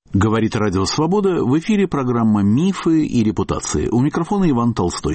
Говорит Радио Свобода, в эфире программа «Мифы и репутации». У микрофона Иван Толстой.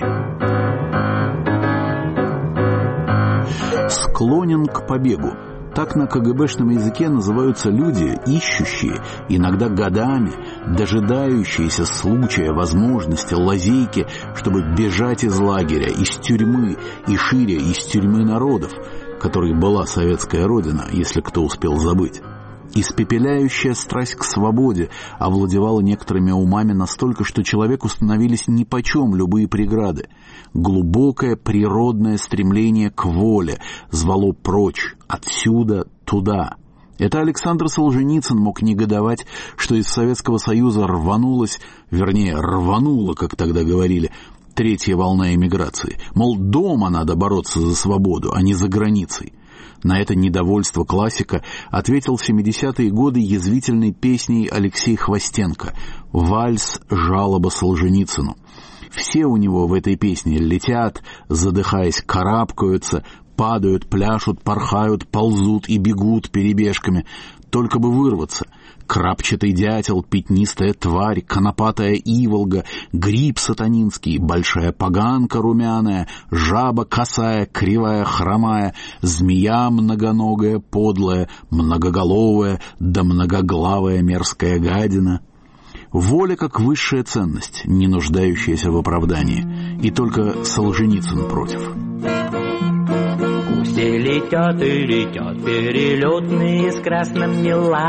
Склонен к побегу. Так на КГБшном языке называются люди, ищущие, иногда годами, дожидающиеся случая, возможности, лазейки, чтобы бежать из лагеря, из тюрьмы и шире из тюрьмы народов, которой была советская родина, если кто успел забыть. Испепеляющая страсть к свободе овладевала некоторыми умами настолько, что человеку становились нипочем любые преграды. Глубокое природное стремление к воле звало прочь, отсюда туда. Это Александр Солженицын мог негодовать, что из Советского Союза рванула, как тогда говорили, третья волна эмиграции. Мол, дома надо бороться за свободу, а не за границей. На это недовольство классика ответил в 70-е годы язвительной песней Алексей Хвостенко «Вальс жалоба Солженицыну». Все у него в этой песне летят, задыхаясь, карабкаются, падают, пляшут, порхают, ползут и бегут перебежками, только бы вырваться. Крапчатый дятел, пятнистая тварь, конопатая иволга, гриб сатанинский, большая поганка румяная, жаба косая, кривая, хромая, змея многоногая, подлая, многоголовая, да многоглавая мерзкая гадина. Воля как высшая ценность, не нуждающаяся в оправдании. И только Солженицын против. Пусть и летят перелетные с красными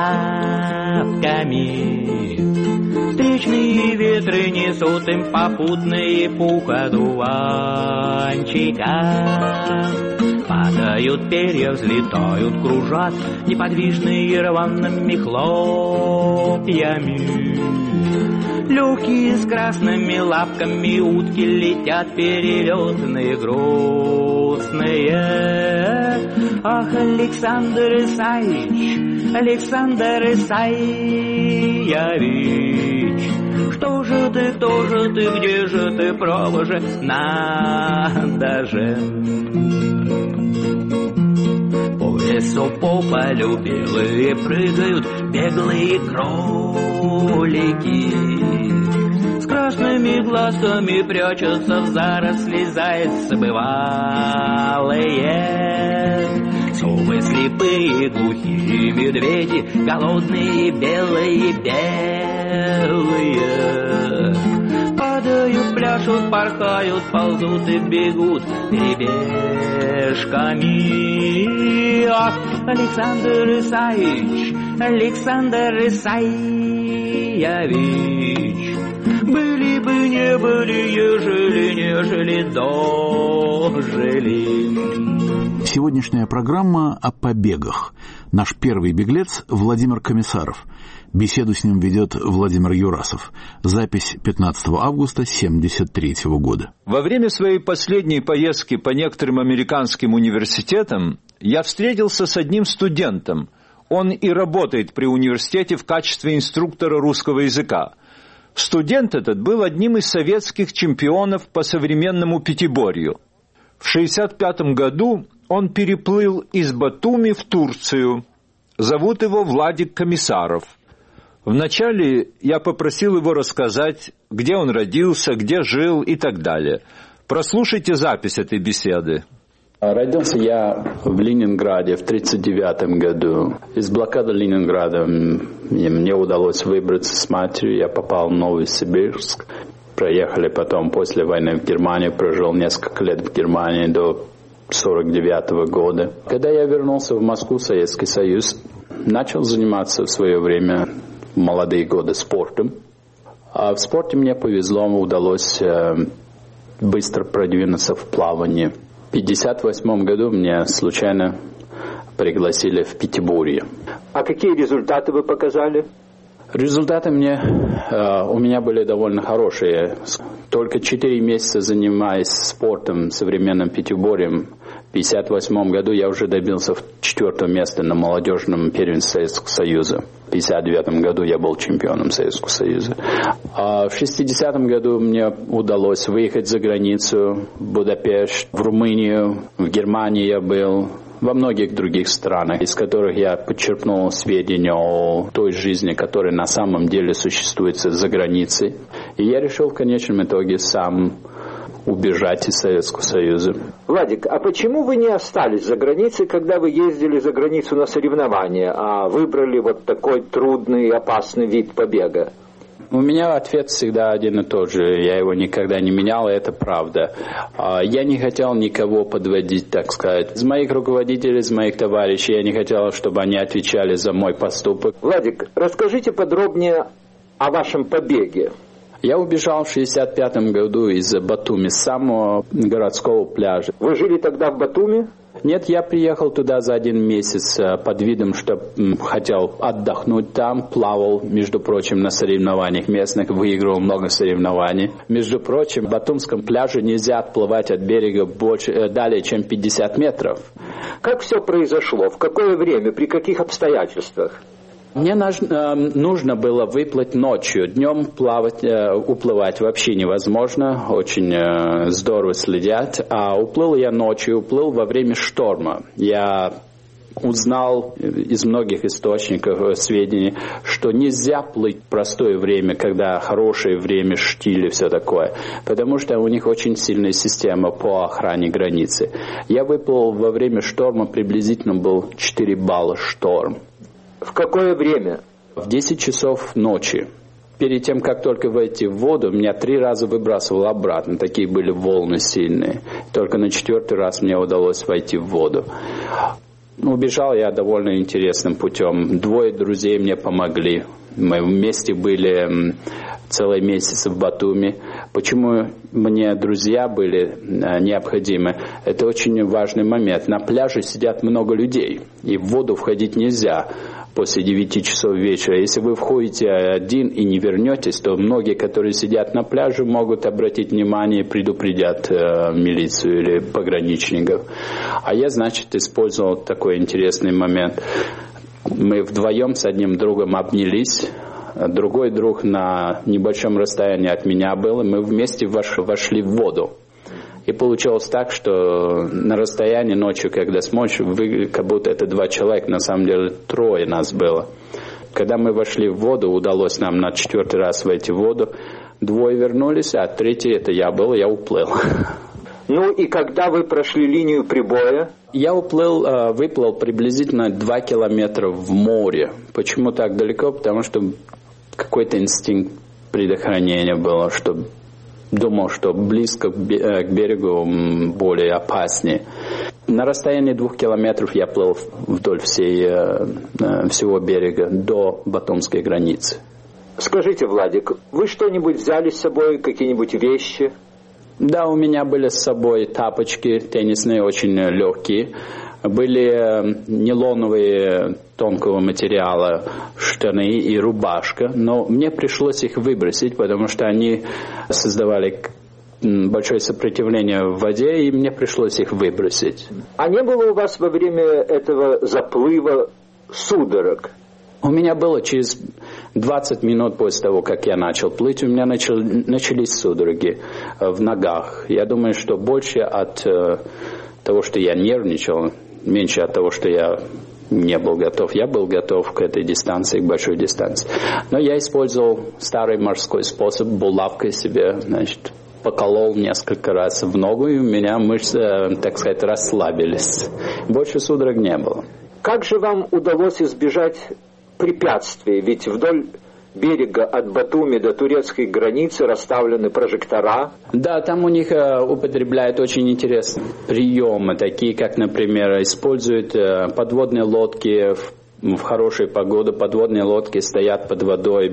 лапками. Встречные ветры несут им попутные пух одуванчика. Падают перья, взлетают, кружат неподвижные рваными хлопьями. Легкие с красными лапками утки летят перелетные, грустные. Ах, Александр Исаевич, что же ты, где же ты, право же, надо же. По лесу, по полю белые прыгают беглые кролики. С красными глазами прячутся в заросли зайцы бывалые. Совы слепые, глухие медведи, голодные, белые. Падают, пляшут, порхают, ползут и бегут перебежками. Ах, Александр Исаевич, были бы, не были, ежели дожили. Сегодняшняя программа о побегах. Наш первый беглец Владимир Комиссаров. Беседу с ним ведет Владимир Юрасов. Запись 15 августа 1973 года. Во время своей последней поездки по некоторым американским университетам я встретился с одним студентом. Он и работает при университете в качестве инструктора русского языка. Студент этот был одним из советских чемпионов по современному пятиборью. В 1965 году он переплыл из Батуми в Турцию. Зовут его Владик Комиссаров. Вначале я попросил его рассказать, где он родился, где жил и так далее. Прослушайте запись этой беседы. Родился я в Ленинграде в 1939 году. Из блокады Ленинграда мне удалось выбраться с матерью. Я попал в Новосибирск. Проехали потом после войны в Германию. Прожил несколько лет в Германии до 1949 года. Когда я вернулся в Москву, Советский Союз, начал заниматься в свое время, в молодые годы, спортом. А в спорте мне повезло, удалось быстро продвинуться в плавании. В 1958 году меня случайно пригласили в Пятиборье. А какие результаты вы показали? Результаты у меня были довольно хорошие. Только 4 месяца занимаясь спортом, современным пятиборьем, в 1958 году я уже добился 4-го места на молодежном первенстве Советского Союза. В 1959 году я был чемпионом Советского Союза. А в 1960 году мне удалось выехать за границу, в Будапешт, в Румынию, в Германии я был, во многих других странах, из которых я подчерпнул сведения о той жизни, которая на самом деле существует за границей. И я решил в конечном итоге сам убежать из Советского Союза. Владик, а почему вы не остались за границей, когда вы ездили за границу на соревнования, а выбрали вот такой трудный и опасный вид побега? У меня ответ всегда один и тот же. Я его никогда не менял, и это правда. Я не хотел никого подводить, так сказать. Из моих руководителей, из моих товарищей, я не хотел, чтобы они отвечали за мой поступок. Владик, расскажите подробнее о вашем побеге. Я убежал в 1965 году из Батуми, с самого городского пляжа. Вы жили тогда в Батуми? Нет, я приехал туда за 1 месяц под видом, что хотел отдохнуть там, плавал, между прочим, на соревнованиях местных, выиграл много соревнований. Между прочим, в Батумском пляже нельзя отплывать от берега далее, чем 50 метров. Как все произошло? В какое время? При каких обстоятельствах? Мне нужно было выплыть ночью. Днем уплывать вообще невозможно. Очень здорово следят. А уплыл я ночью, уплыл во время шторма. Я узнал из многих источников сведений, что нельзя плыть в простое время, когда хорошее время, штиль и все такое. Потому что у них очень сильная система по охране границы. Я выплыл во время шторма, приблизительно был 4 балла шторм. В какое время? В 10 часов ночи. Перед тем, как только войти в воду, меня 3 раза выбрасывало обратно. Такие были волны сильные. Только на 4-й раз мне удалось войти в воду. Убежал я довольно интересным путем. 2 друзей мне помогли. Мы вместе были целый месяц в Батуми. Почему мне друзья были необходимы? Это очень важный момент. На пляже сидят много людей, и в воду входить нельзя после 9 часов вечера. Если вы входите один и не вернетесь, то многие, которые сидят на пляже, могут обратить внимание и предупредят милицию или пограничников. А я, значит, использовал такой интересный момент. Мы вдвоем с одним другом обнялись. Другой друг на небольшом расстоянии от меня был, и мы вместе вошли в воду. И получилось так, что на расстоянии ночью, когда смотришь, как будто это 2 человека, на самом деле 3 нас было. Когда мы вошли в воду, удалось нам на 4-й раз войти в воду. 2 вернулись, а 3-й это я был, я уплыл. Ну и когда вы прошли линию прибоя? Я выплыл приблизительно 2 километра в море. Почему так далеко? Потому что какой-то инстинкт предохранения было, что думал, что близко к берегу более опаснее. На расстоянии 2 километров я плыл вдоль всего берега до Батумской границы. Скажите, Владик, вы что-нибудь взяли с собой, какие-нибудь вещи? Да, у меня были с собой тапочки теннисные, очень легкие. Были нейлоновые тонкого материала штаны и рубашка, но мне пришлось их выбросить, потому что они создавали большое сопротивление в воде, и мне пришлось их выбросить. А не было у вас во время этого заплыва судорог? У меня было через 20 минут после того, как я начал плыть, у меня начались судороги в ногах. Я думаю, что больше от того, что я нервничал, меньше от того, что я не был готов. Я был готов к этой дистанции, к большой дистанции. Но я использовал старый морской способ, булавкой себе, значит, поколол несколько раз в ногу, и у меня мышцы, так сказать, расслабились. Больше судорог не было. Как же вам удалось избежать препятствий? Ведь вдоль берега от Батуми до турецкой границы расставлены прожектора. Да, там у них употребляют очень интересные приемы, такие как, например, используют подводные лодки в хорошую погоду. Подводные лодки стоят под водой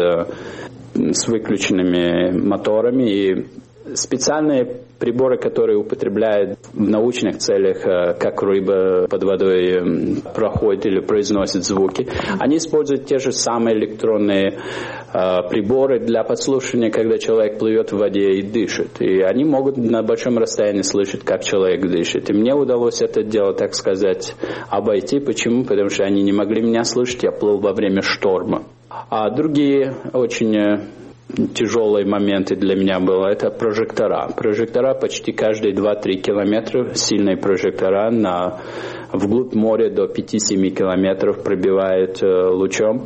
с выключенными моторами, и специальные приборы, которые употребляют в научных целях, как рыба под водой проходит или произносит звуки, они используют те же самые электронные приборы для подслушивания, когда человек плывет в воде и дышит. И они могут на большом расстоянии слышать, как человек дышит. И мне удалось это дело, так сказать, обойти. Почему? Потому что они не могли меня слышать, я плыл во время шторма. А другие очень тяжелые моменты для меня было это прожектора. Прожектора почти каждые 2-3 километра, сильные прожектора на вглубь моря до 5-7 километров пробивает лучом.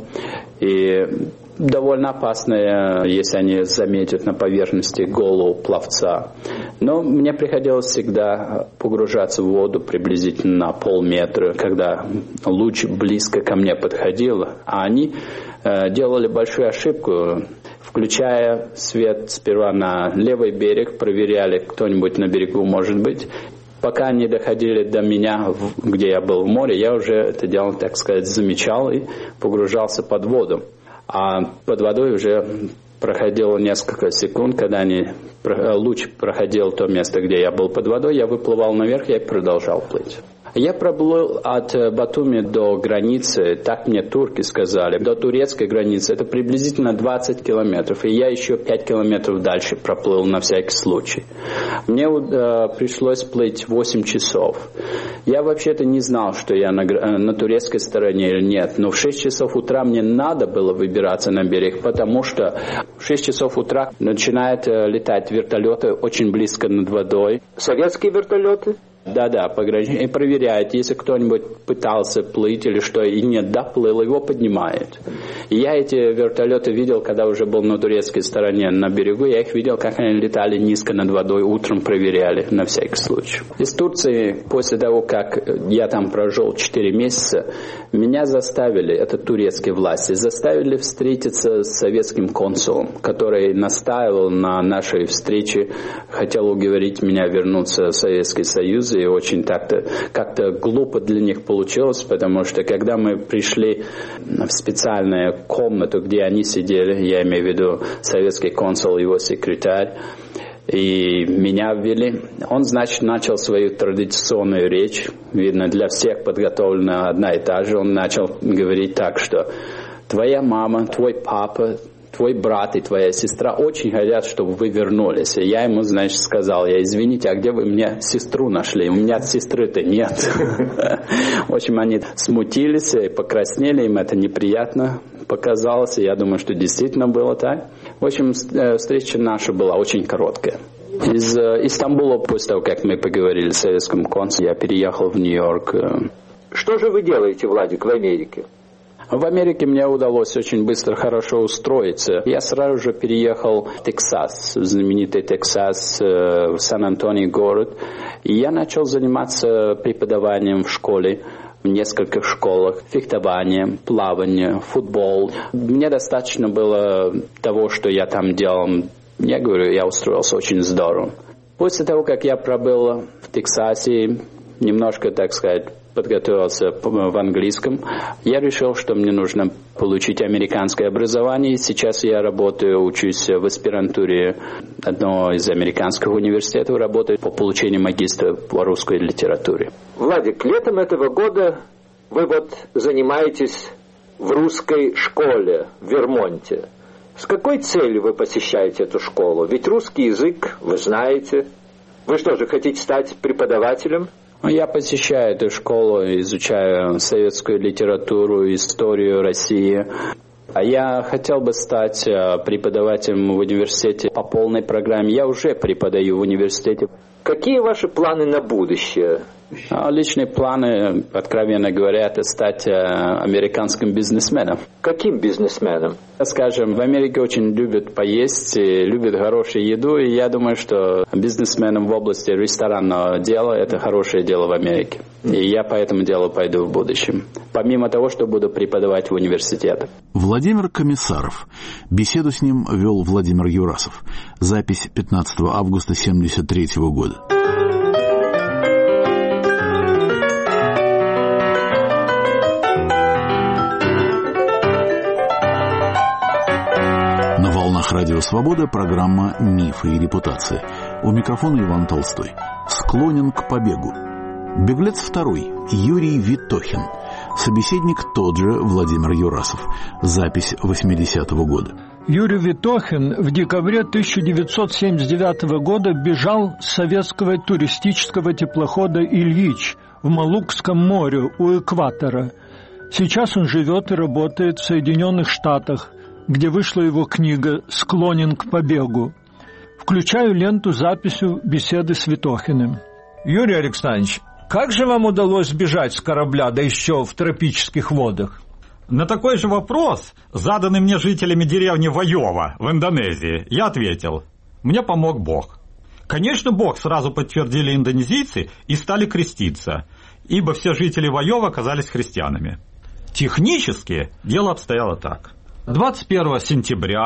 И довольно опасное, если они заметят на поверхности голову пловца. Но мне приходилось всегда погружаться в воду приблизительно на полметра, когда луч близко ко мне подходил. А они делали большую ошибку, включая свет сперва на левый берег, проверяли, кто-нибудь на берегу может быть. Пока они доходили до меня, где я был в море, я уже это дело, так сказать, замечал и погружался под воду. А под водой уже проходило несколько секунд, когда луч проходил то место, где я был под водой, я выплывал наверх, я продолжал плыть. Я проплыл от Батуми до границы, так мне турки сказали, до турецкой границы. Это приблизительно 20 километров, и я еще 5 километров дальше проплыл на всякий случай. Мне пришлось плыть 8 часов. Я вообще-то не знал, что я на турецкой стороне или нет, но в 6 часов утра мне надо было выбираться на берег, потому что в 6 часов утра начинают летать вертолеты очень близко над водой. Советские вертолеты? Да, пограничники. И проверяют, если кто-нибудь пытался плыть или что, и не доплыл, его поднимают. И я эти вертолеты видел, когда уже был на турецкой стороне на берегу, я их видел, как они летали низко над водой, утром проверяли на всякий случай. Из Турции, после того, как я там прожил 4 месяца, меня заставили, это турецкие власти, заставили встретиться с советским консулом, который настаивал на нашей встрече, хотел уговорить меня вернуться в Советский Союз. И очень как-то глупо для них получилось, потому что когда мы пришли в специальную комнату, где они сидели, я имею в виду советский консул и его секретарь, и меня ввели, он, значит, начал свою традиционную речь, видно, для всех подготовлена одна и та же, он начал говорить так, что твоя мама, твой папа, твой брат и твоя сестра очень хотят, чтобы вы вернулись. И я ему, значит, сказал, извините, а где вы мне сестру нашли? У меня сестры-то нет. В общем, они смутились и покраснели, им это неприятно показалось. И я думаю, что действительно было так. В общем, встреча наша была очень короткая. Из Стамбула, после того, как мы поговорили с советским консулом, я переехал в Нью-Йорк. Что же вы делаете, Владик, в Америке? В Америке мне удалось очень быстро, хорошо устроиться. Я сразу же переехал в Техас, знаменитый Техас, в Сан-Антонио город. И я начал заниматься преподаванием в школе, в нескольких школах, фехтованием, плаванием, футбол. Мне достаточно было того, что я там делал. Я говорю, я устроился очень здорово. После того, как я пробыл в Техасе, немножко, так сказать, подготовился в английском, я решил, что мне нужно получить американское образование. Сейчас я учусь в аспирантуре одного из американских университетов, работаю по получению магистра по русской литературе. Владик, летом этого года вы занимаетесь в русской школе в Вермонте. С какой целью вы посещаете эту школу? Ведь русский язык вы знаете. Вы что же, хотите стать преподавателем? Я посещаю эту школу, изучаю советскую литературу, историю России. А я хотел бы стать преподавателем в университете по полной программе. Я уже преподаю в университете. Какие ваши планы на будущее? Личные планы, откровенно говоря, это стать американским бизнесменом. Каким бизнесменом? Скажем, в Америке очень любят поесть, любят хорошую еду, и я думаю, что бизнесменам в области ресторанного дела это хорошее дело в Америке. И я по этому делу пойду в будущем. Помимо того, что буду преподавать в университетах. Владимир Комиссаров. Беседу с ним вел Владимир Юрасов. Запись 15 августа 1973 года. На волнах Радио Свобода программа «Мифы и репутация». У микрофона Иван Толстой. Склонен к побегу. Беглец второй. Юрий Витохин. Собеседник тот же Владимир Юрасов. Запись 80-го года. Юрий Витохин в декабре 1979 года бежал с советского туристического теплохода «Ильич» в Малукском море у экватора. Сейчас он живет и работает в Соединенных Штатах, где вышла его книга «Склонен к побегу». Включаю ленту с записью беседы с Витохиным. Юрий Александрович, Как же вам удалось сбежать с корабля, да еще в тропических водах? На такой же вопрос, заданный мне жителями деревни Вайова в Индонезии, я ответил: мне помог Бог. Конечно, Бог сразу подтвердили индонезийцы и стали креститься, ибо все жители Вайова оказались христианами. Технически дело обстояло так. 21 сентября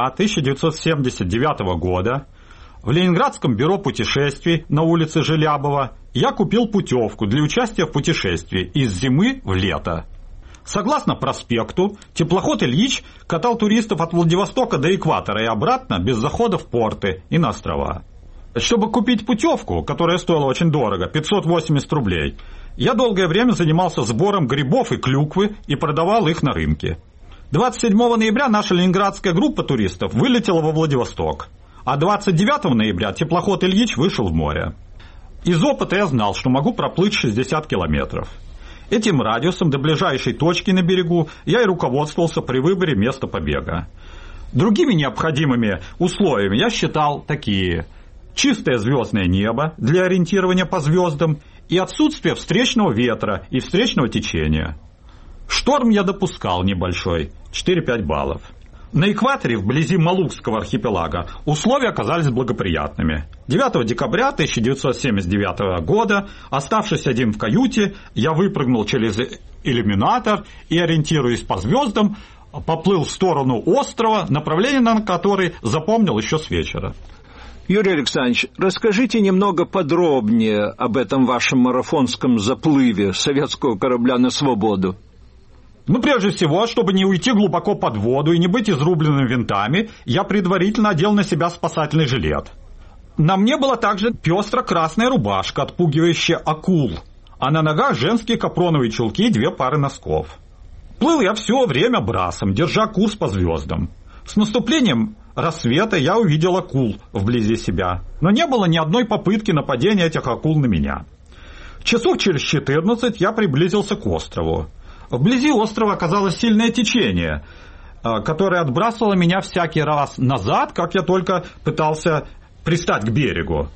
1979 года в Ленинградском бюро путешествий на улице Желябова я купил путевку для участия в путешествии из зимы в лето. Согласно проспекту, теплоход «Ильич» катал туристов от Владивостока до экватора и обратно без захода в порты и на острова. Чтобы купить путевку, которая стоила очень дорого, 580 рублей, я долгое время занимался сбором грибов и клюквы и продавал их на рынке. 27 ноября наша ленинградская группа туристов вылетела во Владивосток, а 29 ноября теплоход «Ильич» вышел в море. Из опыта я знал, что могу проплыть 60 километров. Этим радиусом до ближайшей точки на берегу я и руководствовался при выборе места побега. Другими необходимыми условиями я считал такие: чистое звездное небо для ориентирования по звездам и отсутствие встречного ветра и встречного течения. Шторм я допускал небольшой, 4-5 баллов. На экваторе, вблизи Малукского архипелага, условия оказались благоприятными. 9 декабря 1979 года, оставшись один в каюте, я выпрыгнул через иллюминатор и, ориентируясь по звездам, поплыл в сторону острова, направление на который запомнил еще с вечера. Юрий Александрович, расскажите немного подробнее об этом вашем марафонском заплыве советского корабля на свободу. Прежде всего, чтобы не уйти глубоко под воду и не быть изрубленным винтами, я предварительно одел на себя спасательный жилет. На мне была также пестро-красная рубашка, отпугивающая акул, а на ногах женские капроновые чулки и 2 пары носков. Плыл я все время брасом, держа курс по звездам. С наступлением рассвета я увидел акул вблизи себя, но не было ни одной попытки нападения этих акул на меня. Часов через 14 я приблизился к острову. Вблизи острова оказалось сильное течение, которое отбрасывало меня всякий раз назад, как я только пытался пристать к берегу.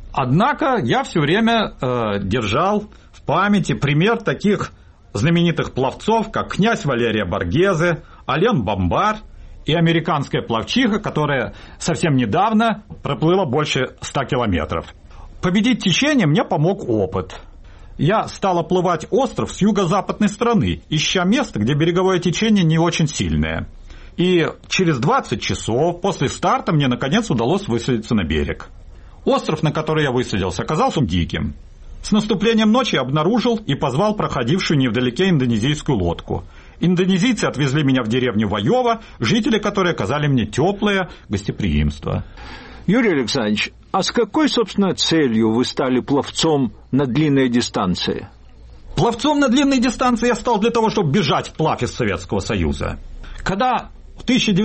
Однако я все время держал в памяти пример таких знаменитых пловцов, как князь Валерия Боргезе, Ален Бомбар и американская пловчиха, которая совсем недавно проплыла больше 100 километров. Победить течение мне помог опыт. Я стал оплывать остров с юго-западной стороны, ища место, где береговое течение не очень сильное. И через 20 часов после старта мне наконец удалось высадиться на берег. Остров, на который я высадился, оказался диким. С наступлением ночи я обнаружил и позвал проходившую невдалеке индонезийскую лодку. Индонезийцы отвезли меня в деревню Вайова, жители которой оказали мне теплое гостеприимство. Юрий Александрович, а с какой, собственно, целью вы стали пловцом на длинной дистанции? Пловцом на длинной дистанции я стал для того, чтобы бежать вплавь из Советского Союза. Когда в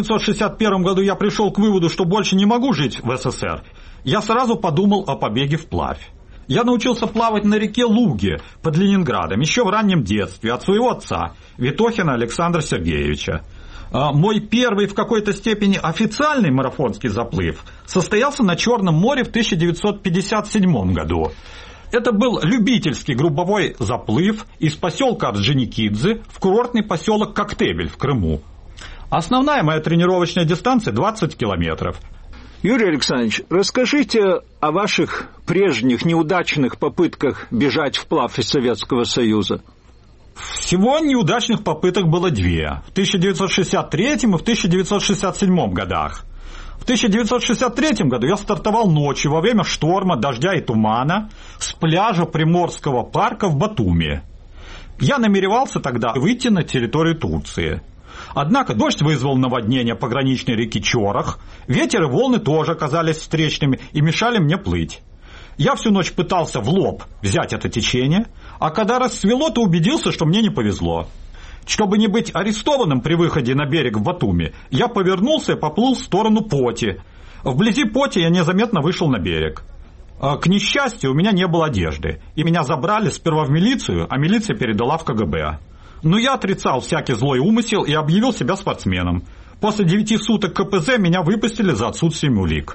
1961 году я пришел к выводу, что больше не могу жить в СССР, я сразу подумал о побеге вплавь. Я научился плавать на реке Луге под Ленинградом еще в раннем детстве от своего отца, Витохина Александра Сергеевича. Мой первый в какой-то степени официальный марафонский заплыв состоялся на Черном море в 1957 году. Это был любительский групповой заплыв из поселка Орджоникидзе в курортный поселок Коктебель в Крыму. Основная моя тренировочная дистанция 20 километров. Юрий Александрович, расскажите о ваших прежних неудачных попытках бежать вплавь из Советского Союза. Всего неудачных попыток было 2. В 1963 и в 1967 годах. В 1963 году я стартовал ночью во время шторма, дождя и тумана с пляжа Приморского парка в Батуми. Я намеревался тогда выйти на территорию Турции. Однако дождь вызвал наводнение пограничной реки Чорох, ветер и волны тоже оказались встречными и мешали мне плыть. Я всю ночь пытался в лоб взять это течение, а когда рассвело, то убедился, что мне не повезло. Чтобы не быть арестованным при выходе на берег в Батуми, я повернулся и поплыл в сторону Поти. Вблизи Поти я незаметно вышел на берег. К несчастью, у меня не было одежды, и меня забрали сперва в милицию, а милиция передала в КГБ. Но я отрицал всякий злой умысел и объявил себя спортсменом. После 9 суток КПЗ меня выпустили за отсутствием улик.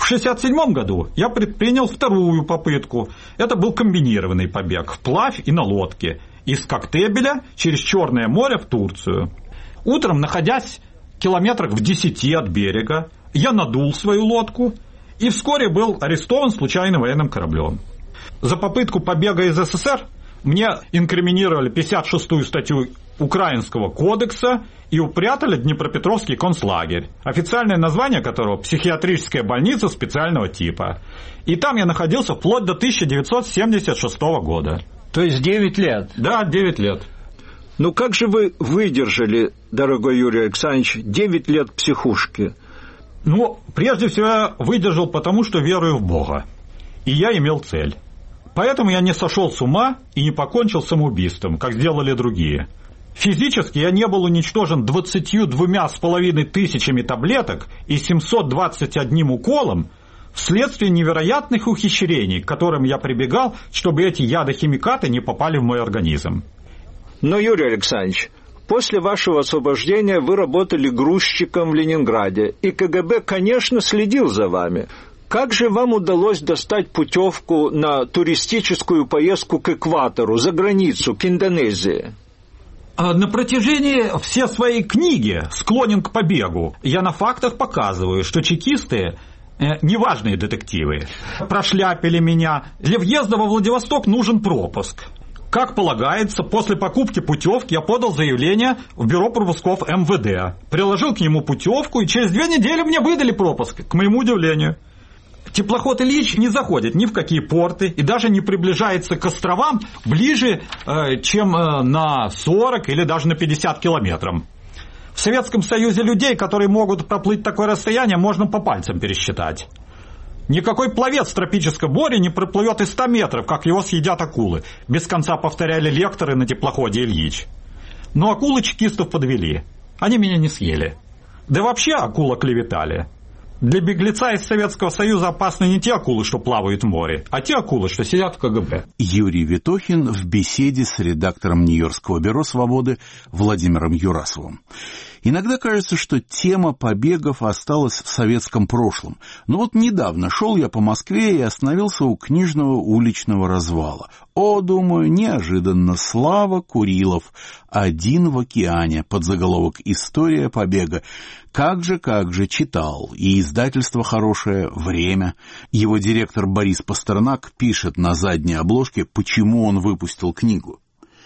В 1967 году я предпринял вторую попытку. Это был комбинированный побег вплавь и на лодке из Коктебеля через Черное море в Турцию. Утром, находясь километрах в 10 от берега, я надул свою лодку и вскоре был арестован случайным военным кораблем. За попытку побега из СССР мне инкриминировали 56-ю статью Украинского кодекса и упрятали в Днепропетровский концлагерь, официальное название которого «Психиатрическая больница специального типа». И там я находился вплоть до 1976 года. То есть 9 лет? Да, 9 лет. Ну как же вы выдержали, дорогой Юрий Александрович, 9 лет психушки? Ну, прежде всего я выдержал потому, что верую в Бога. И я имел цель. Поэтому я не сошел с ума и не покончил самоубийством, как сделали другие. Физически я не был уничтожен 22,5 тысячами таблеток и 721 уколом вследствие невероятных ухищрений, к которым я прибегал, чтобы эти ядохимикаты не попали в мой организм. Но, Юрий Александрович, после вашего освобождения вы работали грузчиком в Ленинграде, и КГБ, конечно, следил за вами. Как же вам удалось достать путевку на туристическую поездку к экватору, за границу, к Индонезии? На протяжении всей своей книги «Склонен к побегу» я на фактах показываю, что чекисты неважные детективы. Прошляпили меня. Для въезда во Владивосток нужен пропуск. Как полагается, после покупки путевки я подал заявление в бюро пропусков МВД. Приложил к нему путевку, и через 2 недели мне выдали пропуск, к моему удивлению. Теплоход «Ильич» не заходит ни в какие порты и даже не приближается к островам ближе, чем на 40 или даже на 50 километров. В Советском Союзе людей, которые могут проплыть такое расстояние, можно по пальцам пересчитать. Никакой пловец в тропическом море не проплывет и 100 метров, как его съедят акулы. Без конца повторяли лекторы на теплоходе «Ильич». Но акулы чекистов подвели. Они меня не съели. Да и вообще акулы клеветали. Для беглеца из Советского Союза опасны не те акулы, что плавают в море, а те акулы, что сидят в КГБ. Юрий Витохин в беседе с редактором Нью-Йоркского бюро «Свободы» Владимиром Юрасовым. Иногда кажется, что тема побегов осталась в советском прошлом. Но вот недавно шел я по Москве и остановился у книжного уличного развала. О, думаю, неожиданно, Слава Курилов, «Один в океане», подзаголовок «История побега». Как же, читал. И издательство хорошее, «Время». Его директор Борис Пастернак пишет на задней обложке, почему он выпустил книгу.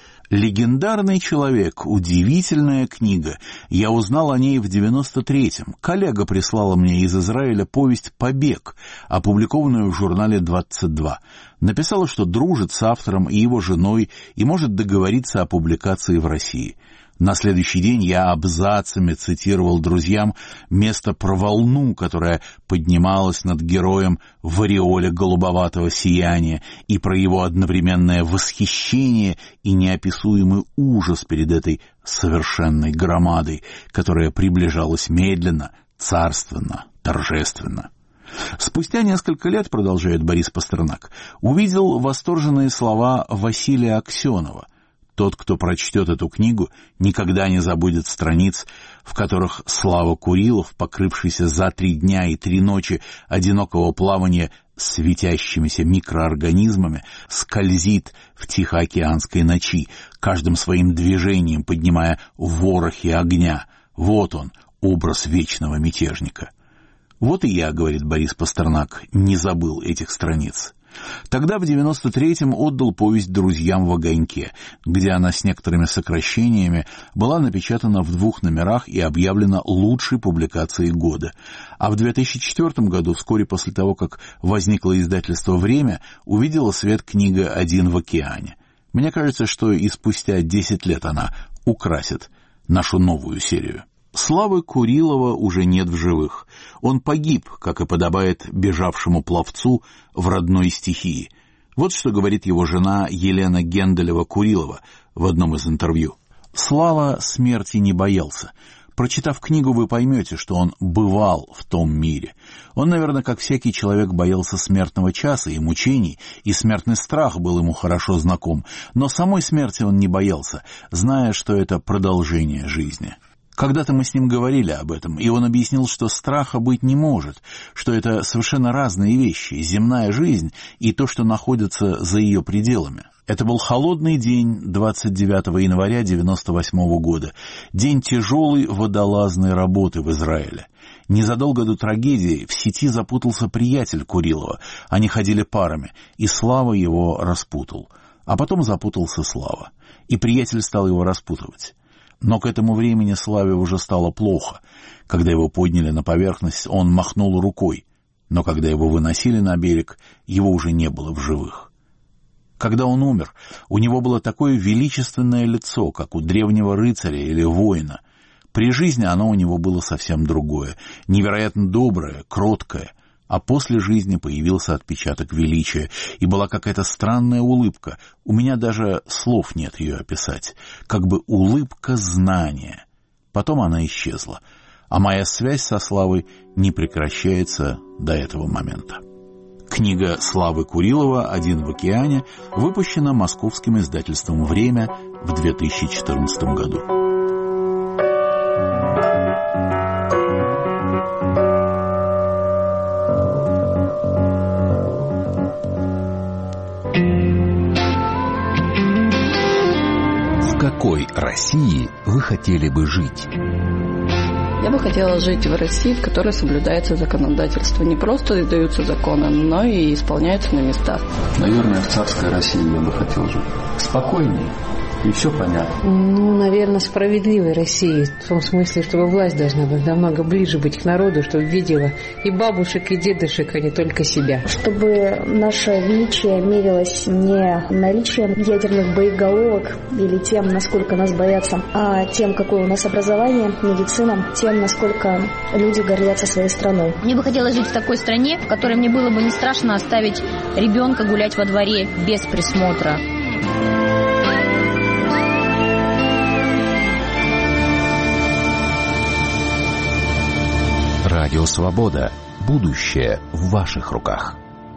Легендарный человек, удивительная книга. Я узнал о ней в 93-м. Коллега прислала мне из Израиля повесть «Побег», опубликованную в журнале «22». Написала, что дружит с автором и его женой и может договориться о публикации в России. На следующий день я абзацами цитировал друзьям место про волну, которая поднималась над героем в ореоле голубоватого сияния, и про его одновременное восхищение и неописуемый ужас перед этой совершенной громадой, которая приближалась медленно, царственно, торжественно. Спустя несколько лет, продолжает Борис Пастернак, увидел восторженные слова Василия Аксенова. Тот, кто прочтет эту книгу, никогда не забудет страниц, в которых Слава Курилов, покрывшийся за 3 дня и 3 ночи одинокого плавания светящимися микроорганизмами, скользит в тихоокеанской ночи, каждым своим движением поднимая ворохи огня. Вот он, образ вечного мятежника. Вот и я, говорит Борис Пастернак, не забыл этих страниц. Тогда в 93-м отдал повесть друзьям в огоньке, где она с некоторыми сокращениями была напечатана в 2 номерах и объявлена лучшей публикацией года. А в 2004 году, вскоре после того, как возникло издательство «Время», увидела свет книга «Один в океане». Мне кажется, что и спустя 10 лет она украсит нашу новую серию. Славы Курилова уже нет в живых. Он погиб, как и подобает бежавшему пловцу в родной стихии. Вот что говорит его жена Елена Генделева-Курилова в одном из интервью. Слава смерти не боялся. Прочитав книгу, вы поймете, что он бывал в том мире. Он, наверное, как всякий человек, боялся смертного часа и мучений, и смертный страх был ему хорошо знаком. Но самой смерти он не боялся, зная, что это продолжение жизни. Когда-то мы с ним говорили об этом, и он объяснил, что страха быть не может, что это совершенно разные вещи, земная жизнь и то, что находится за ее пределами. Это был холодный день 29 января 1998 года, день тяжелой водолазной работы в Израиле. Незадолго до трагедии в сети запутался приятель Курилова, они ходили парами, и Слава его распутал. А потом запутался Слава, и приятель стал его распутывать. Но к этому времени Славе уже стало плохо. Когда его подняли на поверхность, он махнул рукой, но когда его выносили на берег, его уже не было в живых. Когда он умер, у него было такое величественное лицо, как у древнего рыцаря или воина. При жизни оно у него было совсем другое, невероятно доброе, кроткое. А после жизни появился отпечаток величия, и была какая-то странная улыбка. У меня даже слов нет ее описать. Как бы улыбка знания. Потом она исчезла. А моя связь со Славой не прекращается до этого момента. Книга Славы Курилова «Один в океане» выпущена московским издательством «Время» в 2014 году. В какой России вы хотели бы жить? Я бы хотела жить в России, в которой соблюдается законодательство. Не просто издаются законы, но и исполняются на местах. Наверное, в царской России я бы хотел жить. Спокойнее. И все понятно. Наверное, справедливой России. В том смысле, чтобы власть должна быть намного ближе быть к народу, чтобы видела и бабушек, и дедушек, а не только себя. Чтобы наше величие мерилось не наличием ядерных боеголовок или тем, насколько нас боятся, а тем, какое у нас образование, медицина, тем, насколько люди гордятся своей страной. Мне бы хотелось жить в такой стране, в которой мне было бы не страшно оставить ребенка гулять во дворе без присмотра. Радио «Свобода». Будущее в ваших руках.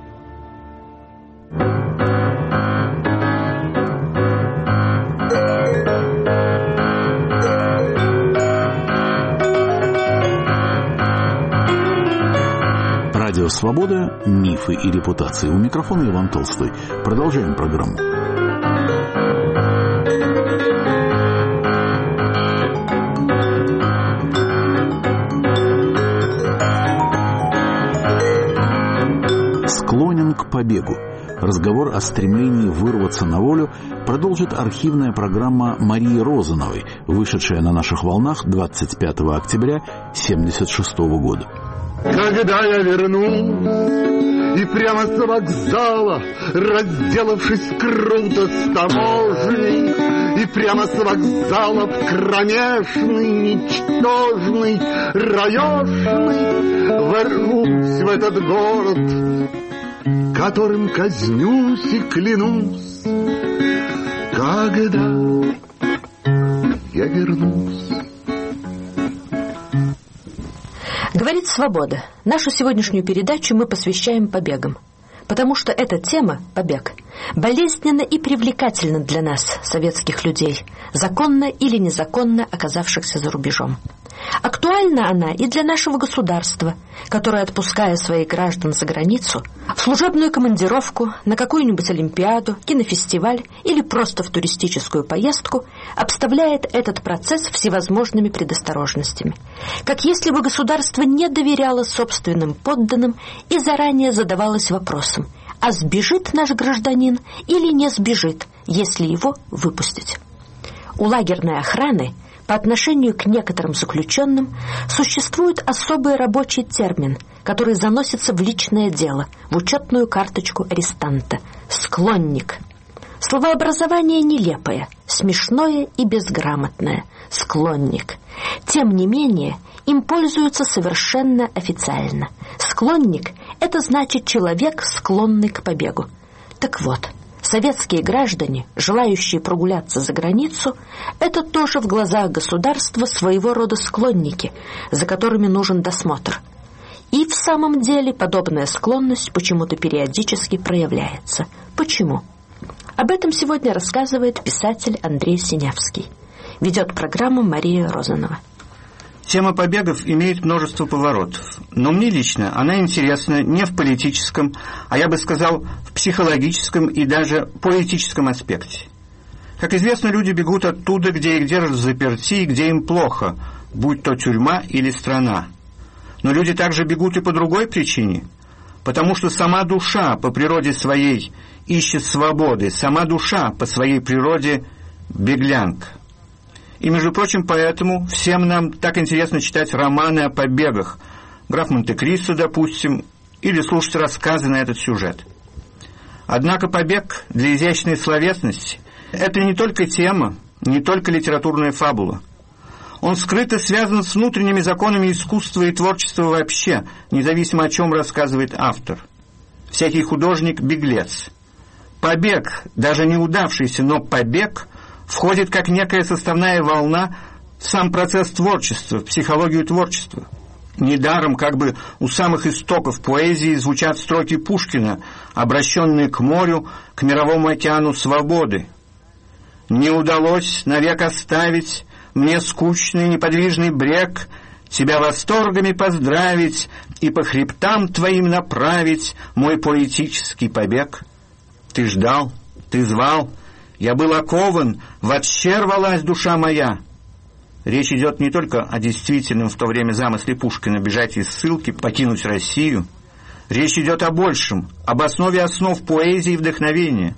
Радио «Свобода». Мифы и репутации. У микрофона Иван Толстой. Продолжаем программу. Склонен к побегу. Разговор о стремлении вырваться на волю продолжит архивная программа Марии Розановой, вышедшая на наших волнах 25 октября 1976 года. Когда я вернусь и прямо с вокзала, разделавшись круто с таможней, и прямо с вокзала в кромешный, ничтожный, раешный, ворвусь в этот город, которым казнюсь и клянусь, когда я вернусь. Говорит «Свобода». Нашу сегодняшнюю передачу мы посвящаем побегам, потому что эта тема, побег, болезненна и привлекательна для нас, советских людей, законно или незаконно оказавшихся за рубежом. Актуальна она и для нашего государства, которое, отпуская своих граждан за границу, в служебную командировку, на какую-нибудь олимпиаду, кинофестиваль или просто в туристическую поездку, обставляет этот процесс всевозможными предосторожностями, как если бы государство не доверяло собственным подданным и заранее задавалось вопросом, а сбежит наш гражданин или не сбежит, если его выпустить. У лагерной охраны по отношению к некоторым заключенным существует особый рабочий термин, который заносится в личное дело, в учетную карточку арестанта – «склонник». Словообразование нелепое, смешное и безграмотное – «склонник». Тем не менее, им пользуются совершенно официально. Склонник – это значит человек, склонный к побегу. Так вот, советские граждане, желающие прогуляться за границу, это тоже в глазах государства своего рода склонники, за которыми нужен досмотр. И в самом деле подобная склонность почему-то периодически проявляется. Почему? Об этом сегодня рассказывает писатель Андрей Синявский. Ведет программу Мария Розанова. Тема побегов имеет множество поворотов, но мне лично она интересна не в политическом, а я бы сказал, в психологическом и даже поэтическом аспекте. Как известно, люди бегут оттуда, где их держат взаперти и где им плохо, будь то тюрьма или страна. Но люди также бегут и по другой причине, потому что сама душа по природе своей ищет свободы, сама душа по своей природе беглянка. И, между прочим, поэтому всем нам так интересно читать романы о побегах, «Граф Монте-Кристо», допустим, или слушать рассказы на этот сюжет. Однако побег для изящной словесности – это не только тема, не только литературная фабула. Он скрыто связан с внутренними законами искусства и творчества вообще, независимо о чем рассказывает автор. Всякий художник – беглец. Побег, даже неудавшийся, но побег – входит как некая составная волна в сам процесс творчества, в психологию творчества. Недаром как бы у самых истоков поэзии звучат строки Пушкина, обращенные к морю, к мировому океану свободы. «Не удалось навек оставить мне скучный неподвижный брег, тебя восторгами поздравить и по хребтам твоим направить мой поэтический побег. Ты ждал, ты звал, я был окован, вообще рвалась душа моя». Речь идет не только о действительном в то время замысле Пушкина бежать из ссылки, покинуть Россию. Речь идет о большем, об основе основ поэзии и вдохновения.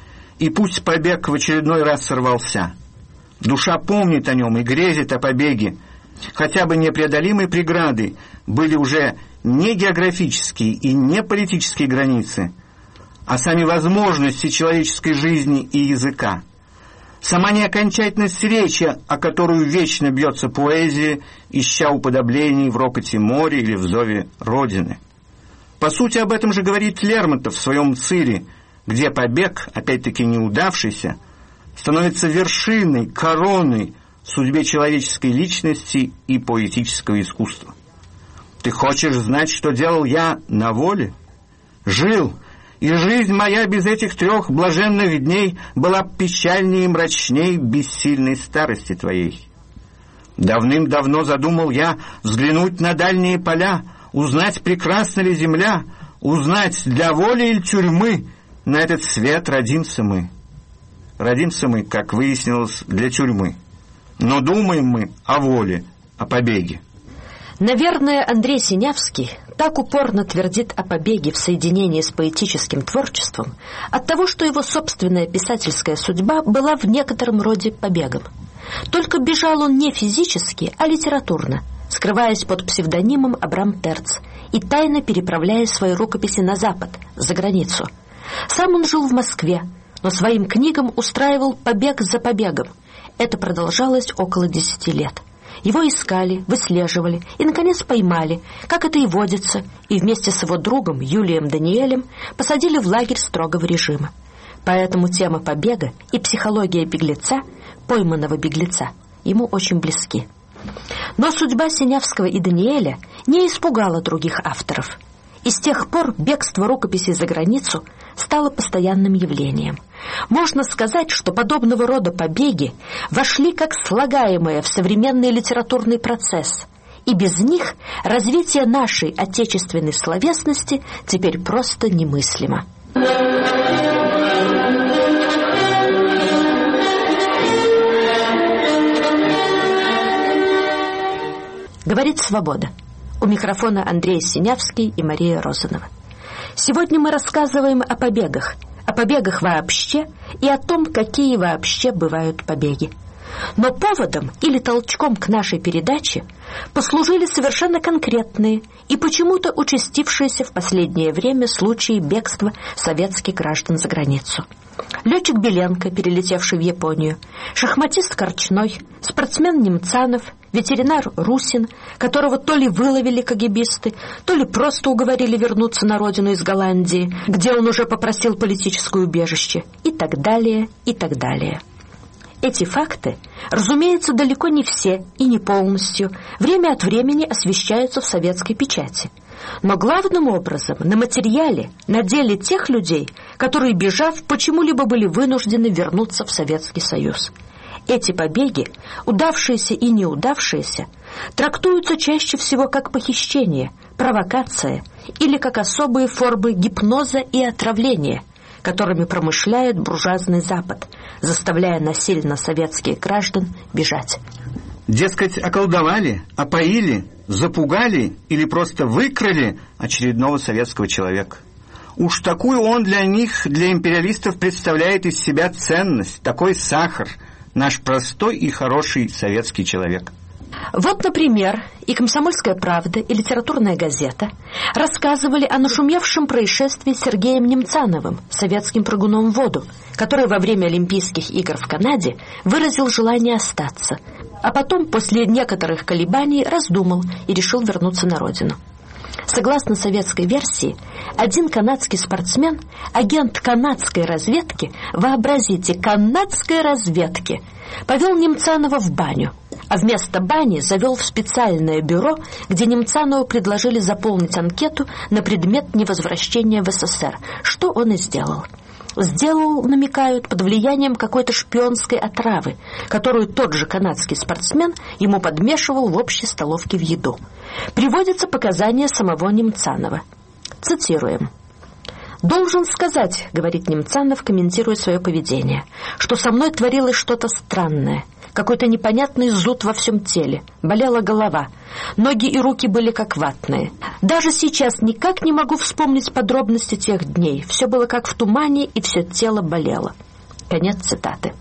И пусть побег в очередной раз сорвался. Душа помнит о нем и грезит о побеге. Хотя бы непреодолимые преграды были уже не географические и не политические границы, а сами возможности человеческой жизни и языка. Сама неокончательность речи, о которую вечно бьется поэзия, ища уподоблений в рокоте моря или в зове Родины. По сути, об этом же говорит Лермонтов в своем «Цире», где побег, опять-таки неудавшийся, становится вершиной, короной в судьбе человеческой личности и поэтического искусства. «Ты хочешь знать, что делал я на воле? Жил, и жизнь моя без этих 3 блаженных дней была печальнее и мрачней бессильной старости твоей. Давным-давно задумал я взглянуть на дальние поля, узнать, прекрасна ли земля, узнать, для воли или тюрьмы на этот свет родимся мы. Родимся мы, как выяснилось, для тюрьмы. Но думаем мы о воле, о побеге». Наверное, Андрей Синявский так упорно твердит о побеге в соединении с поэтическим творчеством от того, что его собственная писательская судьба была в некотором роде побегом. Только бежал он не физически, а литературно, скрываясь под псевдонимом Абрам Терц и тайно переправляя свои рукописи на Запад, за границу. Сам он жил в Москве, но своим книгам устраивал побег за побегом. Это продолжалось около 10 лет. Его искали, выслеживали и, наконец, поймали, как это и водится, и вместе с его другом Юлием Даниэлем посадили в лагерь строгого режима. Поэтому тема побега и психология беглеца, пойманного беглеца, ему очень близки. Но судьба Синявского и Даниэля не испугала других авторов. И с тех пор бегство рукописей за границу стало постоянным явлением. Можно сказать, что подобного рода побеги вошли как слагаемое в современный литературный процесс, и без них развитие нашей отечественной словесности теперь просто немыслимо. Говорит «Свобода». У микрофона Андрей Синявский и Мария Розанова. Сегодня мы рассказываем о побегах вообще и о том, какие вообще бывают побеги. Но поводом или толчком к нашей передаче послужили совершенно конкретные и почему-то участившиеся в последнее время случаи бегства советских граждан за границу. Летчик Беленко, перелетевший в Японию, шахматист Корчной, спортсмен Немцанов, ветеринар Русин, которого то ли выловили кагибисты, то ли просто уговорили вернуться на родину из Голландии, где он уже попросил политическое убежище, и так далее, и так далее. Эти факты, разумеется, далеко не все и не полностью, время от времени освещаются в советской печати. Но главным образом на материале, на деле тех людей, которые, бежав, почему-либо были вынуждены вернуться в Советский Союз. Эти побеги, удавшиеся и неудавшиеся, трактуются чаще всего как похищение, провокация или как особые формы гипноза и отравления, которыми промышляет буржуазный Запад, заставляя насильно советских граждан бежать. Дескать, околдовали, опоили, запугали или просто выкрали очередного советского человека. Уж такую он для них, для империалистов, представляет из себя ценность, такой сахар, наш простой и хороший советский человек. Вот, например, и «Комсомольская правда», и «Литературная газета» рассказывали о нашумевшем происшествии с Сергеем Немцановым, советским прыгуном в воду, который во время Олимпийских игр в Канаде выразил желание остаться, а потом, после некоторых колебаний, раздумал и решил вернуться на родину. Согласно советской версии, один канадский спортсмен, агент канадской разведки, вообразите, канадской разведки, повел Немцанова в баню, а вместо бани завел в специальное бюро, где Немцанову предложили заполнить анкету на предмет невозвращения в СССР, что он и сделал. Сделал, намекают, под влиянием какой-то шпионской отравы, которую тот же канадский спортсмен ему подмешивал в общей столовке в еду. Приводятся показания самого Немцанова. Цитируем. «Должен сказать, — говорит Немцанов, комментируя свое поведение, — что со мной творилось что-то странное, какой-то непонятный зуд во всем теле, болела голова, ноги и руки были как ватные. Даже сейчас никак не могу вспомнить подробности тех дней, все было как в тумане и все тело болело». Конец цитаты.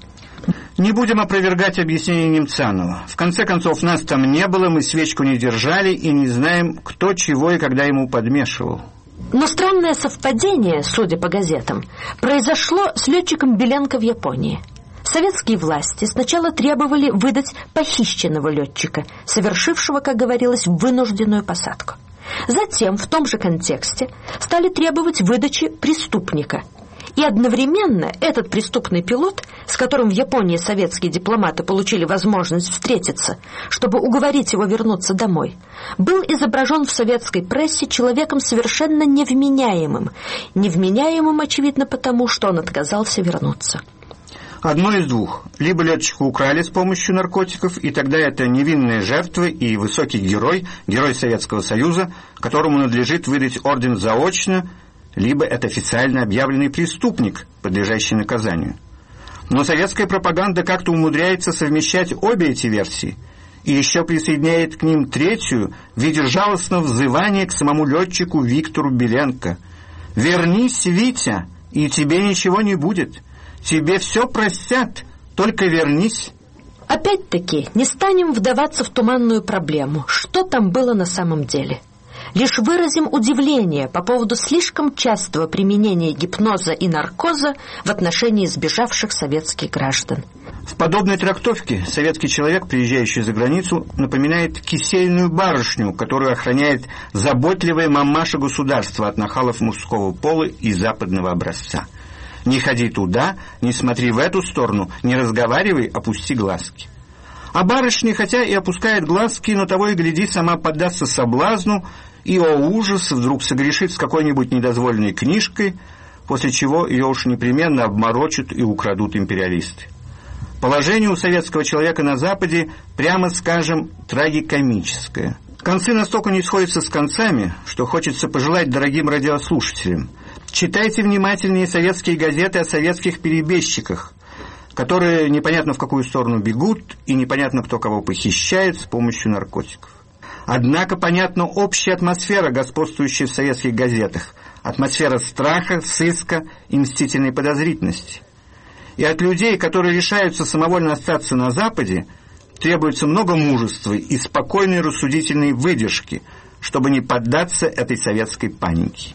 Не будем опровергать объяснение Немцанова. В конце концов, нас там не было, мы свечку не держали и не знаем, кто чего и когда ему подмешивал. Но странное совпадение, судя по газетам, произошло с летчиком Беленко в Японии. Советские власти сначала требовали выдать похищенного летчика, совершившего, как говорилось, вынужденную посадку. Затем, в том же контексте, стали требовать выдачи преступника. И одновременно этот преступный пилот, с которым в Японии советские дипломаты получили возможность встретиться, чтобы уговорить его вернуться домой, был изображен в советской прессе человеком совершенно невменяемым. Невменяемым, очевидно, потому, что он отказался вернуться. Одно из двух. Либо летчика украли с помощью наркотиков, и тогда это невинная жертва и высокий герой, герой Советского Союза, которому надлежит выдать орден заочно, либо это официально объявленный преступник, подлежащий наказанию. Но советская пропаганда как-то умудряется совмещать обе эти версии и еще присоединяет к ним третью в виде жалостного взывания к самому летчику Виктору Беленко. «Вернись, Витя, и тебе ничего не будет. Тебе все простят, только вернись». Опять-таки, не станем вдаваться в туманную проблему, что там было на самом деле. Лишь выразим удивление по поводу слишком частого применения гипноза и наркоза в отношении сбежавших советских граждан. В подобной трактовке советский человек, приезжающий за границу, напоминает кисейную барышню, которую охраняет заботливая мамаша государства от нахалов мужского пола и западного образца. Не ходи туда, не смотри в эту сторону, не разговаривай, опусти глазки. А барышня, хотя и опускает глазки, но того и гляди, сама поддастся соблазну и, о ужас, вдруг согрешит с какой-нибудь недозволенной книжкой, после чего ее уж непременно обморочат и украдут империалисты. Положение у советского человека на Западе, прямо скажем, трагикомическое. Концы настолько не сходятся с концами, что хочется пожелать дорогим радиослушателям: читайте внимательнее советские газеты о советских перебежчиках, которые непонятно в какую сторону бегут и непонятно кто кого похищает с помощью наркотиков. Однако понятна общая атмосфера, господствующая в советских газетах, атмосфера страха, сыска и мстительной подозрительности. И от людей, которые решаются самовольно остаться на Западе, требуется много мужества и спокойной рассудительной выдержки, чтобы не поддаться этой советской панике.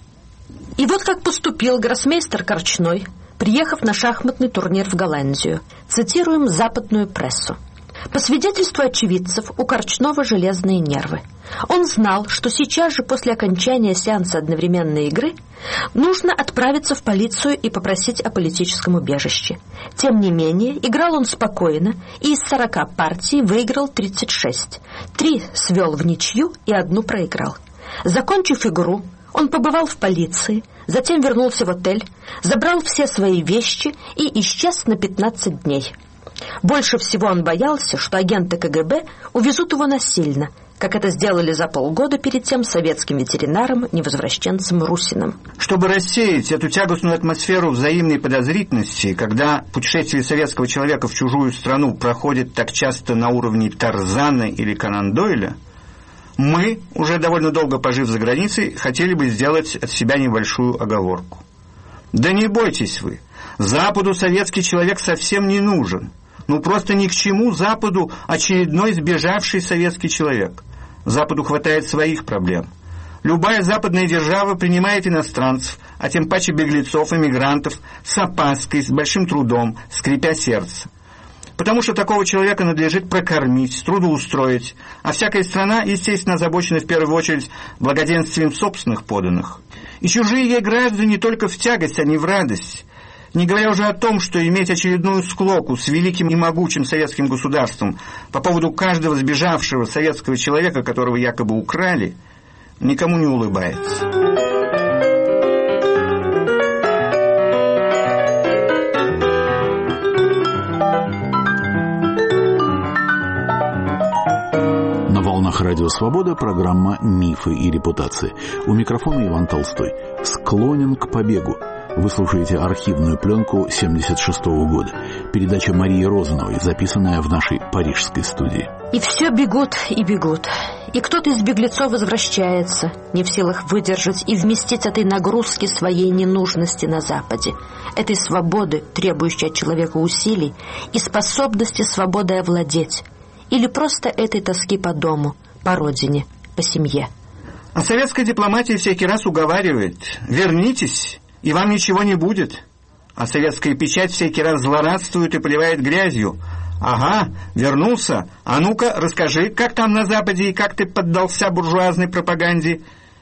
И вот как поступил гроссмейстер Корчной, приехав на шахматный турнир в Голландию. Цитируем западную прессу. По свидетельству очевидцев, у Корчного железные нервы. Он знал, что сейчас же после окончания сеанса одновременной игры нужно отправиться в полицию и попросить о политическом убежище. Тем не менее, играл он спокойно и из 40 партий выиграл 36. 3 свел в ничью и 1 проиграл. Закончив игру, он побывал в полиции, затем вернулся в отель, забрал все свои вещи и исчез на 15 дней. Больше всего он боялся, что агенты КГБ увезут его насильно, как это сделали за полгода перед тем советским ветеринаром-невозвращенцем Русиным. Чтобы рассеять эту тягостную атмосферу взаимной подозрительности, когда путешествие советского человека в чужую страну проходит так часто на уровне Тарзана или Конан Дойля, мы, уже довольно долго пожив за границей, хотели бы сделать от себя небольшую оговорку. Да не бойтесь вы, Западу советский человек совсем не нужен. Ну просто ни к чему Западу очередной сбежавший советский человек. Западу хватает своих проблем. Любая западная держава принимает иностранцев, а тем паче беглецов, эмигрантов, с опаской, с большим трудом, скрипя сердце. Потому что такого человека надлежит прокормить, трудоустроить, а всякая страна, естественно, озабочена в первую очередь благоденствием собственных подданных. И чужие ей граждане только в тягость, а не в радость. Не говоря уже о том, что иметь очередную склоку с великим и могучим советским государством по поводу каждого сбежавшего советского человека, которого якобы украли, никому не улыбается. На волнах Радио Свобода программа «Мифы и репутации». У микрофона Иван Толстой. Склонен к побегу. Вы слушаете архивную пленку 1976 года. Передача Марии Розановой, записанная в нашей парижской студии. И все бегут и бегут. И кто-то из беглецов возвращается, не в силах выдержать и вместить этой нагрузки своей ненужности на Западе, этой свободы, требующей от человека усилий, и способности свободой овладеть, или просто этой тоски по дому, по родине, по семье. А советская дипломатия всякий раз уговаривает: вернитесь, и вам ничего не будет. А советская печать всякий раз злорадствует и поливает грязью. Ага, вернулся. А ну-ка, расскажи, как там на Западе и как ты поддался буржуазной пропаганде.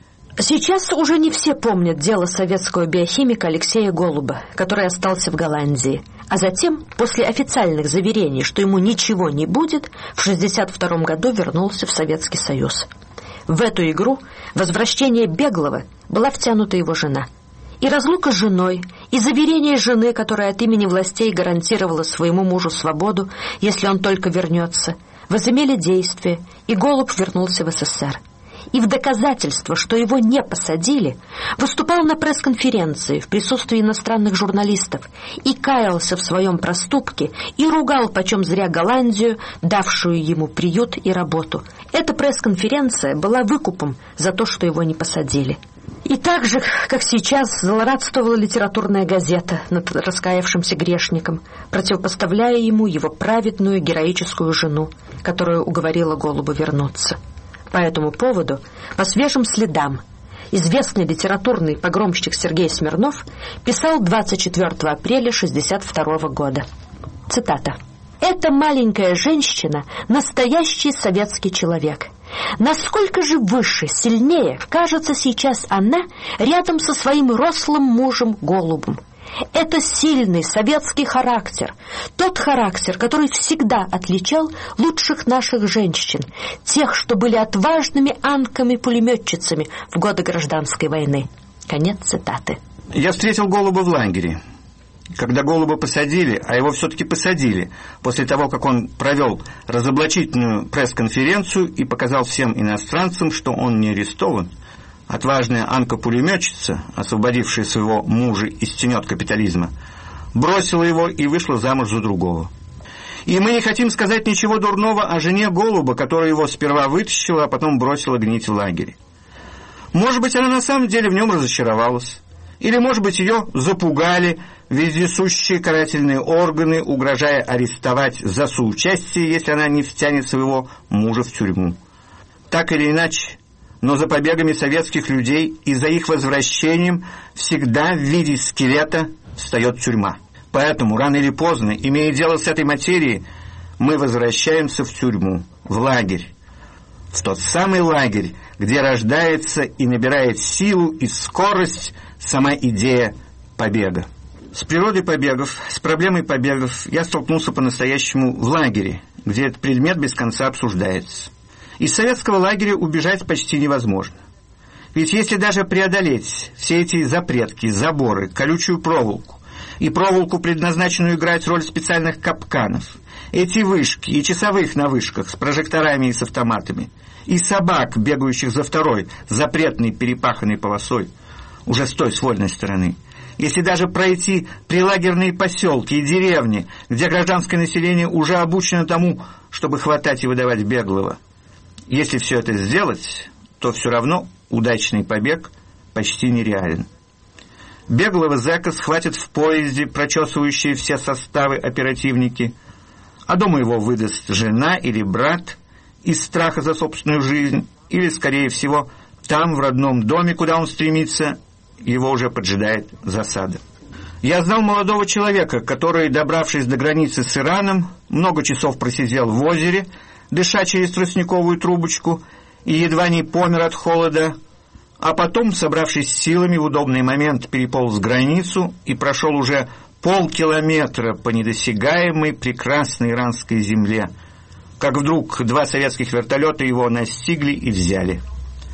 Сейчас уже не все помнят дело советского биохимика Алексея Голуба, который остался в Голландии. А затем, после официальных заверений, что ему ничего не будет, в 1962 году вернулся в Советский Союз. В эту игру возвращение беглого была втянута его жена. И разлука с женой, и заверение жены, которая от имени властей гарантировала своему мужу свободу, если он только вернется, возымели действие, и Голуб вернулся в СССР. И в доказательство, что его не посадили, выступал на пресс-конференции в присутствии иностранных журналистов и каялся в своем проступке и ругал почем зря Голландию, давшую ему приют и работу. Эта пресс-конференция была выкупом за то, что его не посадили. И так же, как сейчас, злорадствовала литературная газета над раскаявшимся грешником, противопоставляя ему его праведную героическую жену, которая уговорила Голуба вернуться. По этому поводу, по свежим следам, известный литературный погромщик Сергей Смирнов писал 24 апреля 1962 года. Цитата. «Эта маленькая женщина – настоящий советский человек. Насколько же выше, сильнее кажется сейчас она рядом со своим рослым мужем Голубом. Это сильный советский характер, тот характер, который всегда отличал лучших наших женщин, тех, что были отважными анками-пулеметчицами в годы гражданской войны». Конец цитаты. Я встретил Голуба в лагере. Когда Голуба посадили, а его все-таки посадили, после того, как он провел разоблачительную пресс-конференцию и показал всем иностранцам, что он не арестован, отважная Анка-пулеметчица, освободившая своего мужа из тенет капитализма, бросила его и вышла замуж за другого. И мы не хотим сказать ничего дурного о жене Голуба, которая его сперва вытащила, а потом бросила гнить в лагере. Может быть, она на самом деле в нем разочаровалась. Или, может быть, ее запугали вездесущие карательные органы, угрожая арестовать за соучастие, если она не втянет своего мужа в тюрьму. Так или иначе, но за побегами советских людей и за их возвращением всегда в виде скелета встает тюрьма. Поэтому, рано или поздно, имея дело с этой материей, мы возвращаемся в тюрьму, в лагерь. В тот самый лагерь, где рождается и набирает силу и скорость сама идея побега. С природой побегов, с проблемой побегов я столкнулся по-настоящему в лагере, где этот предмет без конца обсуждается. Из советского лагеря убежать почти невозможно. Ведь если даже преодолеть все эти запретки, заборы, колючую проволоку, и проволоку, предназначенную играть роль специальных капканов, Эти вышки и часовых на вышках с прожекторами и с автоматами, и собак, бегающих за второй, запретной перепаханной полосой, уже с той, с вольной стороны. Если даже пройти прилагерные поселки и деревни, где гражданское население уже обучено тому, чтобы хватать и выдавать беглого, если все это сделать, то все равно удачный побег почти нереален. Беглого зэка схватят в поезде прочесывающие все составы оперативники, а дома его выдаст жена или брат из страха за собственную жизнь, или, скорее всего, там, в родном доме, куда он стремится, его уже поджидает засада. Я знал молодого человека, который, добравшись до границы с Ираном, много часов просидел в озере, дыша через тростниковую трубочку, и едва не помер от холода, а потом, собравшись с силами, в удобный момент переполз границу и прошел уже полкилометра по недосягаемой прекрасной иранской земле, как вдруг 2 советских вертолета его настигли и взяли.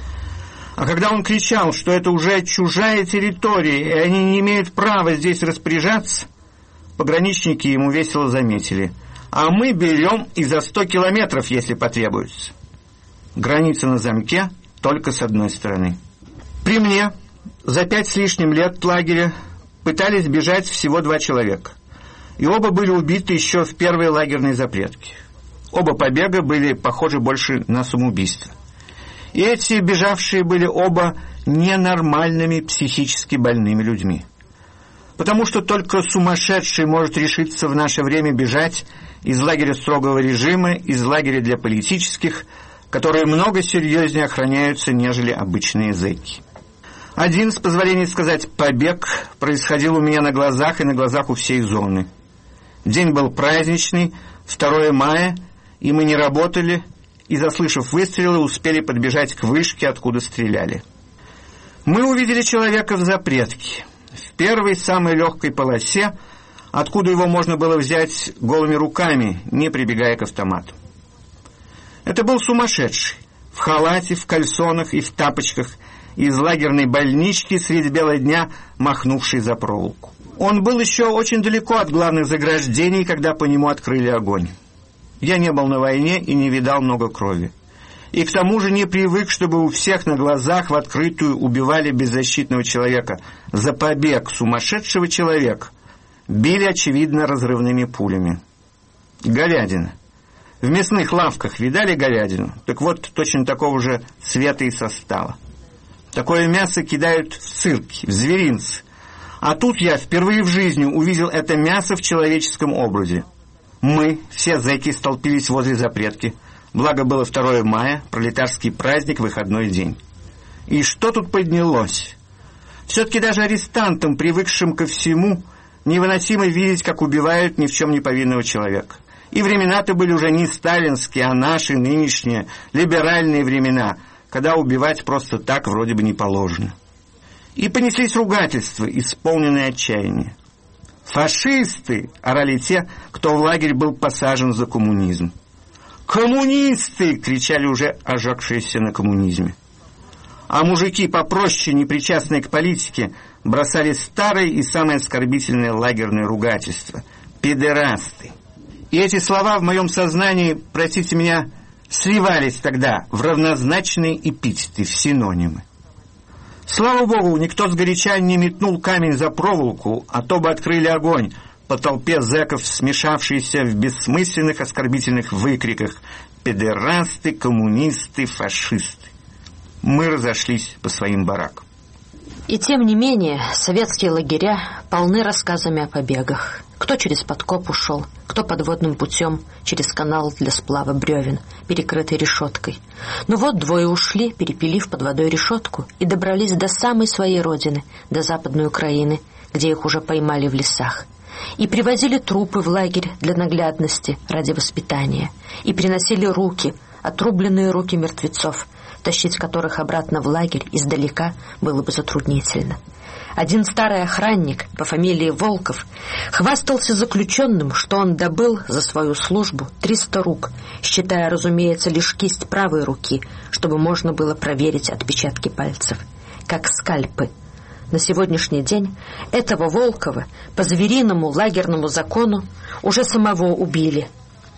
А когда он кричал, что это уже чужая территория, и они не имеют права здесь распоряжаться, пограничники ему весело заметили: а мы берем и за 100 километров, если потребуется. Граница на замке только с одной стороны. При мне за 5 с лишним лет лагеря пытались бежать всего 2 человека, и оба были убиты еще в первой лагерной запретке. Оба побега были похожи больше на самоубийство. И эти бежавшие были оба ненормальными, психически больными людьми. Потому что только сумасшедший может решиться в наше время бежать из лагеря строгого режима, из лагеря для политических, которые много серьезнее охраняются, нежели обычные зэки. Один, с позволения сказать, побег происходил у меня на глазах и на глазах у всей зоны. День был праздничный, 2 мая, и мы не работали, и, заслышав выстрелы, успели подбежать к вышке, откуда стреляли. Мы увидели человека в запретке, в первой самой легкой полосе, откуда его можно было взять голыми руками, не прибегая к автомату. Это был сумасшедший, в халате, в кальсонах и в тапочках, из лагерной больнички средь бела дня, махнувший за проволоку. Он был еще очень далеко от главных заграждений, когда по нему открыли огонь. Я не был на войне и не видал много крови. И к тому же не привык, чтобы у всех на глазах в открытую убивали беззащитного человека. За побег сумасшедшего человека били, очевидно, разрывными пулями. Говядина. В мясных лавках видали говядину? Так вот, точно такого же цвета и состава. Такое мясо кидают в цирки, в зверинцы. А тут я впервые в жизни увидел это мясо в человеческом образе. Мы, все зэки, столпились возле запретки. Благо было 2 мая, пролетарский праздник, выходной день. И что тут поднялось? Все-таки даже арестантам, привыкшим ко всему, невыносимо видеть, как убивают ни в чем не повинного человека. И времена-то были уже не сталинские, а наши, нынешние, либеральные времена, когда убивать просто так вроде бы не положено. И понеслись ругательства, исполненные отчаяния. «Фашисты!» — орали те, кто в лагерь был посажен за коммунизм. «Коммунисты!» — кричали уже ожегшиеся на коммунизме. А мужики попроще, непричастные к политике, бросали старое и самое оскорбительное лагерное ругательство — «педерасты». И эти слова в моем сознании, простите меня, сливались тогда в равнозначные эпитеты, в синонимы. Слава богу, никто сгоряча не метнул камень за проволоку, а то бы открыли огонь по толпе зэков, смешавшейся в бессмысленных оскорбительных выкриках «педерасты», «коммунисты», «фашисты». Мы разошлись по своим баракам. И тем не менее, советские лагеря полны рассказами о побегах. Кто через подкоп ушел, кто подводным путем через канал для сплава бревен, перекрытый решеткой. Но вот 2 ушли, перепилив под водой решетку, и добрались до самой своей родины, до Западной Украины, где их уже поймали в лесах. И привозили трупы в лагерь для наглядности, ради воспитания. И приносили руки, отрубленные руки мертвецов, тащить которых обратно в лагерь издалека было бы затруднительно. Один старый охранник по фамилии Волков хвастался заключенным, что он добыл за свою службу 300 рук, считая, разумеется, лишь кисть правой руки, чтобы можно было проверить отпечатки пальцев, как скальпы. На сегодняшний день этого Волкова по звериному лагерному закону уже самого убили.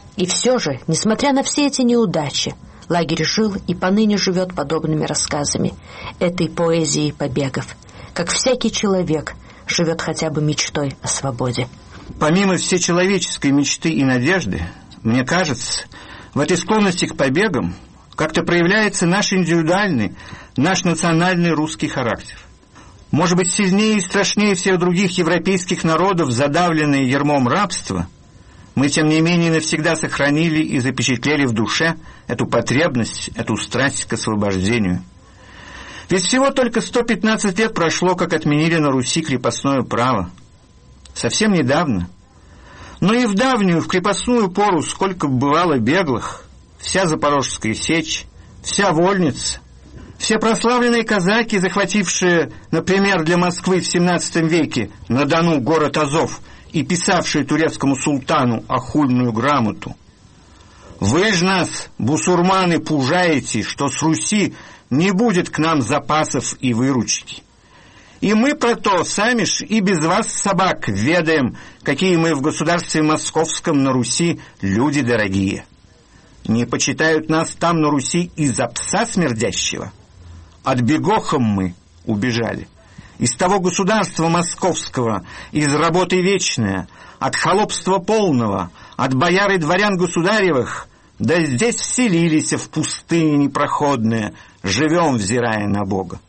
И все же, несмотря на все эти неудачи, лагерь жил и поныне живет подобными рассказами, этой поэзией побегов, как всякий человек живет хотя бы мечтой о свободе. Помимо всечеловеческой мечты и надежды, мне кажется, в этой склонности к побегам как-то проявляется наш индивидуальный, наш национальный русский характер. Может быть, сильнее и страшнее всех других европейских народов, задавленные ярмом рабства, мы, тем не менее, навсегда сохранили и запечатлели в душе эту потребность, эту страсть к освобождению. Ведь всего только 115 лет прошло, как отменили на Руси крепостное право. Совсем недавно. Но и в давнюю, в крепостную пору, сколько бывало беглых, вся Запорожская сечь, вся Вольница, все прославленные казаки, захватившие, например, для Москвы в XVII веке на Дону город Азов и писавшие турецкому султану охульную грамоту. Вы ж нас, бусурманы, пужаете, что с Руси не будет к нам запасов и выручки. И мы про то сами ж и без вас, собак, ведаем, какие мы в государстве московском на Руси люди дорогие. Не почитают нас там на Руси из-за пса смердящего. От бегохом мы убежали. Из того государства московского, из работы вечная, от холопства полного, от бояр и дворян государевых, да здесь вселились в пустыне непроходные, живем, взирая на Бога.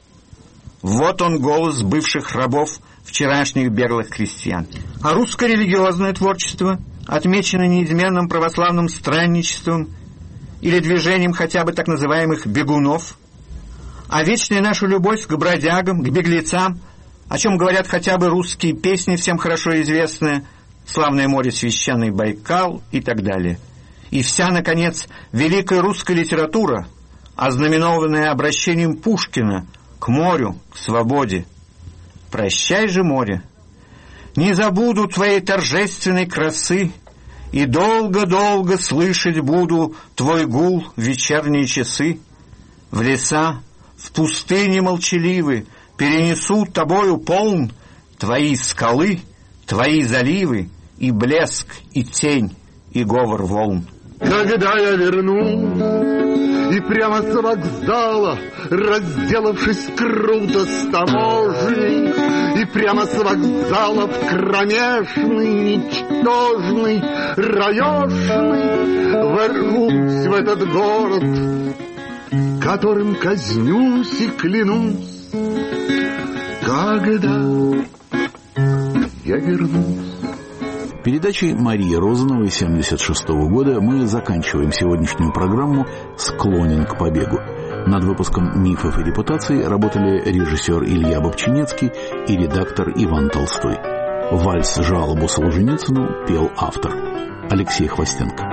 Вот он голос бывших рабов, вчерашних беглых крестьян. А русское религиозное творчество отмечено неизменным православным странничеством или движением хотя бы так называемых бегунов, а вечная наша любовь к бродягам, к беглецам, о чем говорят хотя бы русские песни, всем хорошо известные, «Славное море, священный Байкал» и так далее. И вся, наконец, великая русская литература, ознаменованная обращением Пушкина к морю, к свободе. Прощай же, море, не забуду твоей торжественной красы, и долго-долго слышать буду твой гул в вечерние часы. В леса, в пустыне молчаливы перенесу тобою полн твои скалы, твои заливы, и блеск, и тень, и говор волн. Когда я вернусь, и прямо с вокзала, разделавшись круто с таможней, и прямо с вокзала в кромешный, ничтожный, раешный, ворвусь в этот город, которым казнюсь и клянусь, когда я вернусь. Передачей Марии Розановой 1976 года мы заканчиваем сегодняшнюю программу «Склонен к побегу». Над выпуском «Мифов и репутаций» работали режиссер Илья Бобчинецкий и редактор Иван Толстой. Вальс-жалобу Солженицыну пел автор Алексей Хвостенко.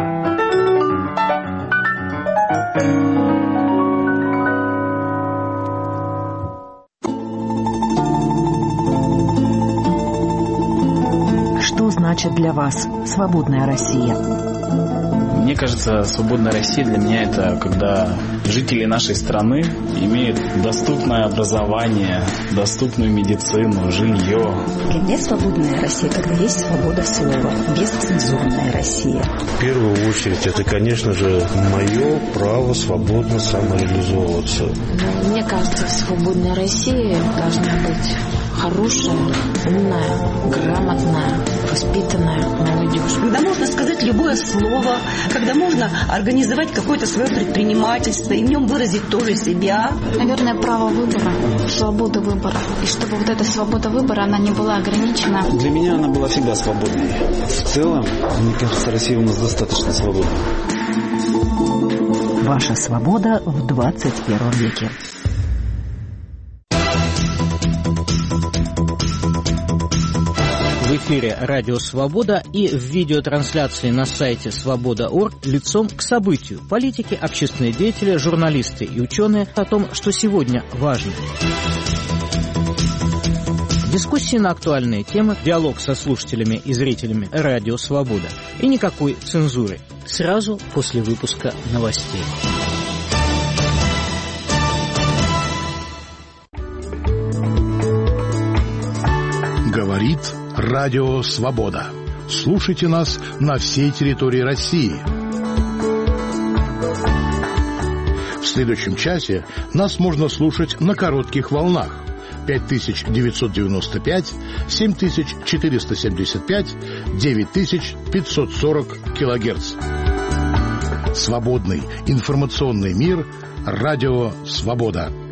Что значит для вас свободная Россия? Мне кажется, свободная Россия для меня это когда жители нашей страны имеют доступное образование, доступную медицину, жилье. Для меня свободная Россия, когда есть свобода слова, бесцензурная Россия. В первую очередь, это, конечно же, мое право свободно самореализовываться. Мне кажется, свободная Россия должна быть хорошая, умная, грамотная, воспитанная молодежь. Когда можно сказать любое слово, когда можно организовать какое-то свое предпринимательство и в нем выразить тоже себя. Наверное, право выбора, свобода выбора. И чтобы вот эта свобода выбора, она не была ограничена. Для меня она была всегда свободной. В целом, мне кажется, Россия у нас достаточно свободна. Ваша свобода в 21 веке. В эфире «Радио Свобода» и в видеотрансляции на сайте свобода.орг лицом к событию. Политики, общественные деятели, журналисты и ученые о том, что сегодня важно. Дискуссии на актуальные темы, диалог со слушателями и зрителями «Радио Свобода». И никакой цензуры. Сразу после выпуска новостей. Говорит Радио Свобода. слушайте нас на всей территории России. В следующем часе нас можно слушать на коротких волнах 5995, 7475, 9540 килогерц. Свободный информационный мир. Радио «Свобода».